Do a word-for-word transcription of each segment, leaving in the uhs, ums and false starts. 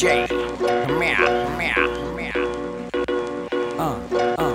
J. Meow, meow, meow. Uh, uh.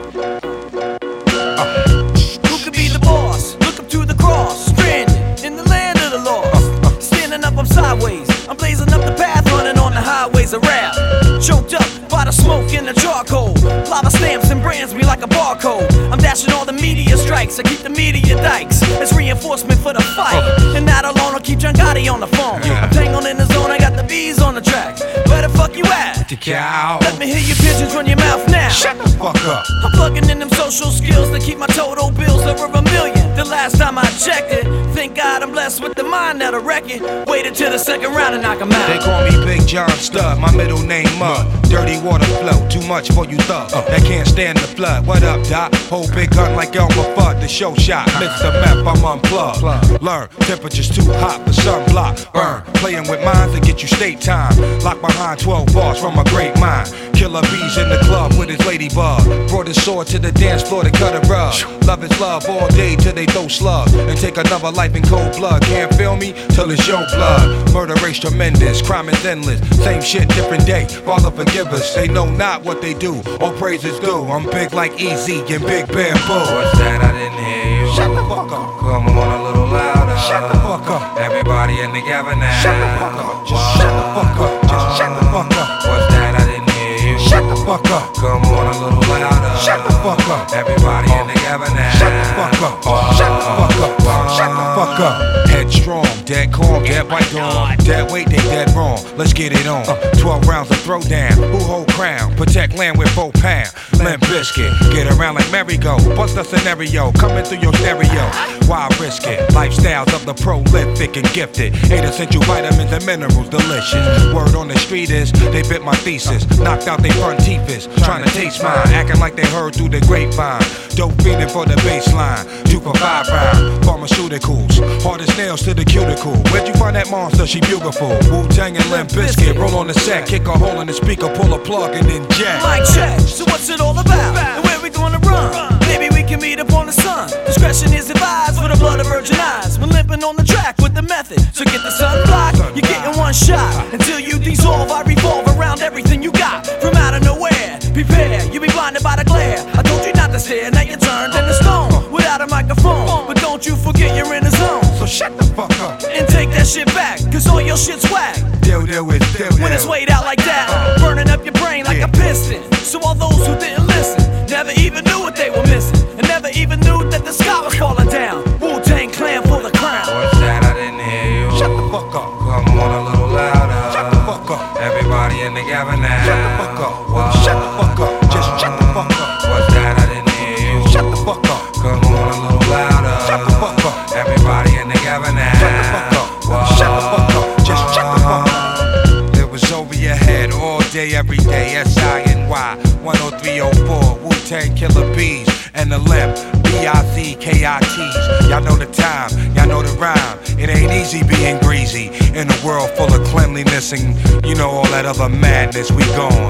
Uh. Who could be the boss? Look up to the cross. Stranded in the land of the lost. Standing up, I'm sideways. I'm blazing up the path, running on the highways of rap. Choked up by the smoke and the charcoal. Lava stamps and brands me like a barcode. I'm dashing all the media strikes. I keep the media dikes as reinforcement for the fight. And that alone will keep John Gotti on the phone. I'm tangled in the zone, I got the bees on the track. Where the fuck you at? The cow. Let me hear your pigeons run your mouth now. Shut the fuck up. I'm plugging in them social skills to keep my total bills over a million. The last time I checked it, thank God I'm blessed with the mind that'll wreck it. Waited till the second round and knock 'em out. They call me Big John Stud, my middle name Mud. Dirty water flow, too much for you thug. Uh, that can't stand the flood. What up, Doc? Hold big gun like Elmer Fudd, the show shot. Mister Meth, I'm unplugged. Learn, temperature's too hot for sunblock. Burn, playing with minds to get you state time. Locked behind twelve bars from a great mind. Killer bees in the club with his ladybug. Brought his sword to the dance floor to cut a rug. Love is love all day till they throw slugs. And take another life in cold blood. Can't feel me till it's your blood. Murder race tremendous, crime is endless. Same shit, different day. Father forgive us. They know not what they do. All praises due. I'm big like Easy and Big Bamboo. What's that? I didn't hear you. Shut the fuck up. Come on a little louder. Shut the fuck up. Everybody in together now. Shut the fuck up. Just shut the fuck up. Just shut the fuck up. What's that? I didn't hear you. Shut the fuck up. Come on a little louder. Shut the fuck up. Everybody in together now. Shut the fuck up. Shut the fuck up. Shut the fuck up. Headstrong, dead calm, dead right on. Dead weight, they dead wrong. Let's get it on. Twelve rounds of throwdown. Who hold crown? Protect land with four pound. Limp Biscuit. Get around like merry-go. Bust a scenario. Coming through your stereo. Why risk it? Lifestyles of the prolific and gifted. Eight essential vitamins and minerals, delicious. Word on the street is they bit my thesis. Knocked out they front teethers. Trying to taste mine. Acting like they heard through the grapevine. Dope feeding for the baseline. Two for five round. Pharmaceuticals. Hardest nails to the cuticle. Where'd you find that monster? She beautiful. Wu-Tang and Limp Bizkit. Roll on the set. Kick a hole in the speaker. Pull a plug and then jack. Mic check. So what's it all about? And where we gonna run? Maybe we can meet up on the sun. Discretion is advised for the blood of virgin eyes. We're limping on the track with the method. So get the sunblock. You're getting one shot. Until you dissolve, I revolve around everything you got. From out of nowhere, prepare. You be blinded by the glare. I told you not to stare. Now you're turned into stone without a microphone. But don't you forget you're in the zone. So shut the fuck up. And take that shit back. Cause all your shit's whack. Deal, deal with, deal, When it's weighed out like that, burning up your brain like a piston. So all those who didn't listen never even knew what they were missing, and never even knew that the sky was falling down. Wu-Tang Clan for the crown. What's that? I didn't hear you. Shut the fuck up. Come on a little louder. Shut the fuck up. Everybody in together now. Shut the fuck up. Shut the fuck up. Just shut the fuck up. What's that? I didn't hear you. Shut the fuck up. Come on a little louder. Shut the fuck up. Everybody in together now. Shut the fuck up. Shut the fuck up. Just shut the fuck up. It was over your head all day, every day. S I N Y one oh three oh four. Wu-Tang Killer Bees and the Limp. B I Z K I Ts. Y'all know the time. Y'all know the rhyme. It ain't easy being greasy in a world full of cleanliness and you know all that other madness. We gone.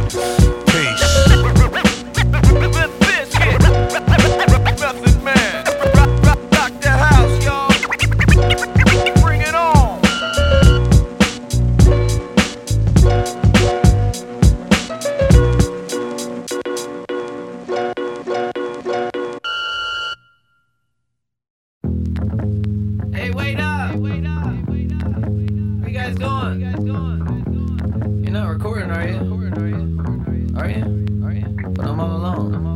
Peace. Hey, wait up! Hey, wait up! Where you guys going? You're not recording, are you? Are you? Are you? But I'm all alone.